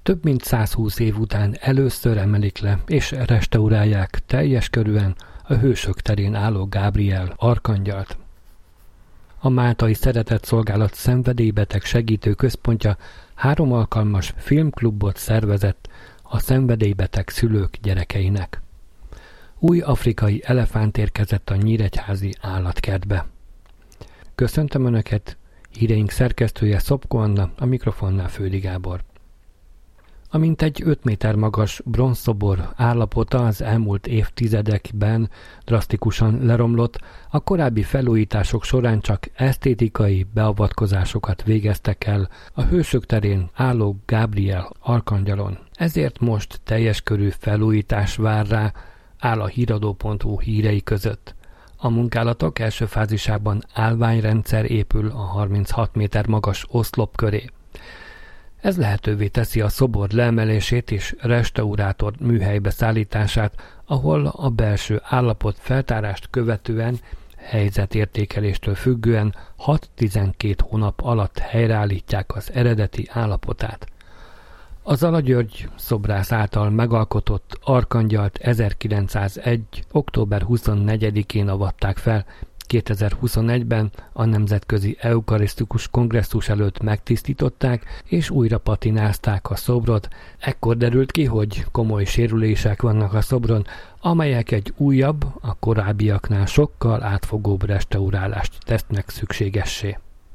Több mint 120 év után először emelik le és restaurálják teljes körűen a Hősök terén álló Gabriel arkangyalt. A Máltai Szeretetszolgálat szenvedélybeteg segítő központja 3 alkalmas filmklubot szervezett a szenvedélybeteg szülők gyerekeinek. Új afrikai elefánt érkezett a nyíregyházi állatkertbe. Köszöntöm Önöket, híreink szerkesztője Szopko Anna, a mikrofonnál Földi Gábor. A mintegy 5 méter magas bronzszobor állapota az elmúlt évtizedekben drasztikusan leromlott, a korábbi felújítások során csak esztétikai beavatkozásokat végeztek el a Hősök terén álló Gabriel arkangyalon. Ezért most teljes körű felújítás vár rá, áll a híradó.hu hírei között. A munkálatok első fázisában állványrendszer épül a 36 méter magas oszlop köré. Ez lehetővé teszi a szobor leemelését és restaurátor műhelybe szállítását, ahol a belső állapot feltárást követően helyzetértékeléstől függően 6-12 hónap alatt helyreállítják az eredeti állapotát. A Zala György szobrász által megalkotott arkangyalt 1901. október 24-én avatták fel, 2021-ben a Nemzetközi Eukarisztikus Kongresszus előtt megtisztították és újra patinázták a szobrot. Ekkor derült ki, hogy komoly sérülések vannak a szobron, amelyek egy újabb, a korábbiaknál sokkal átfogóbb restaurálást tesznek szükségessé.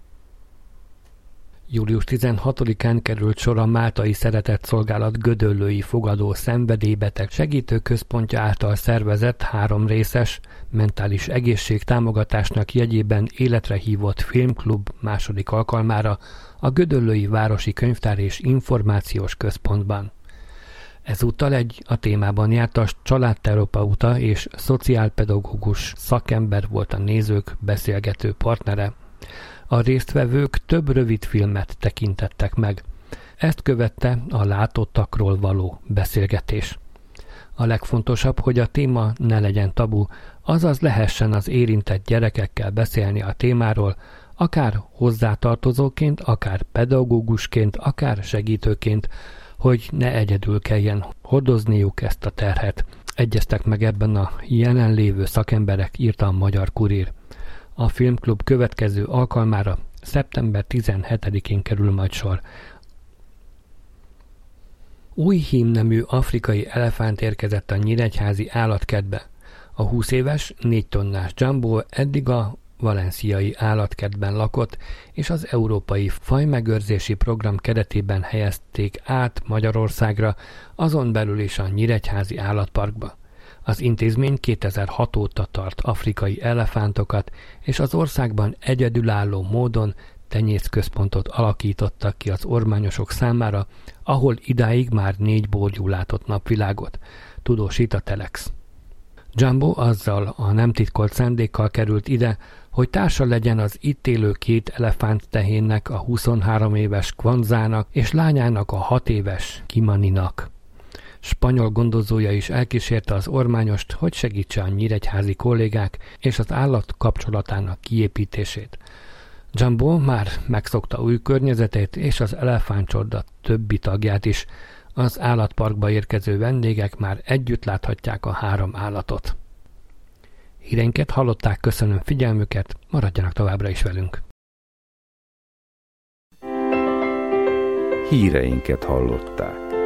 Július 16-án került sor a Máltai Szeretetszolgálat gödöllői fogadó szenvedélybeteg segítőközpontja által szervezett 3 részes, mentális egészség támogatásnak jegyében életre hívott filmklub második alkalmára a Gödöllői Városi Könyvtár és Információs Központban. Ezúttal egy a témában jártas családterapeuta és szociálpedagógus szakember volt a nézők beszélgető partnere. A résztvevők több rövid filmet tekintettek meg. Ezt követte a látottakról való beszélgetés. A legfontosabb, hogy a téma ne legyen tabu, azaz lehessen az érintett gyerekekkel beszélni a témáról, akár hozzátartozóként, akár pedagógusként, akár segítőként, hogy ne egyedül kelljen hordozniuk ezt a terhet. Egyeztek meg ebben a jelenlévő szakemberek, írta a Magyar Kurír. A filmklub következő alkalmára szeptember 17-én kerül majd sor. Új hímnemű afrikai elefánt érkezett a nyíregyházi állatkertbe. A 20 éves, 4 tonnás Jumbo eddig a valenciai állatkertben lakott, és az Európai Fajmegőrzési Program keretében helyezték át Magyarországra, azon belül is a nyíregyházi állatparkba. Az intézmény 2006 óta tart afrikai elefántokat, és az országban egyedülálló módon tenyészközpontot alakítottak ki az ormányosok számára, ahol idáig már 4 borjú látott napvilágot, tudósít a Telex. Jumbo azzal a nem titkolt szándékkal került ide, hogy társa legyen az itt élő 2 elefánt tehénnek, a 23 éves Kwanzának és lányának, a 6 éves Kimaninak. Spanyol gondozója is elkísérte az ormányost, hogy segítse a nyíregyházi kollégák és az állat kapcsolatának kiépítését. Jumbo már megszokta új környezetét és az elefántcsorda többi tagját is. Az állatparkba érkező vendégek már együtt láthatják a 3 állatot. Híreinket hallották, köszönöm figyelmüket, maradjanak továbbra is velünk. Híreinket hallották.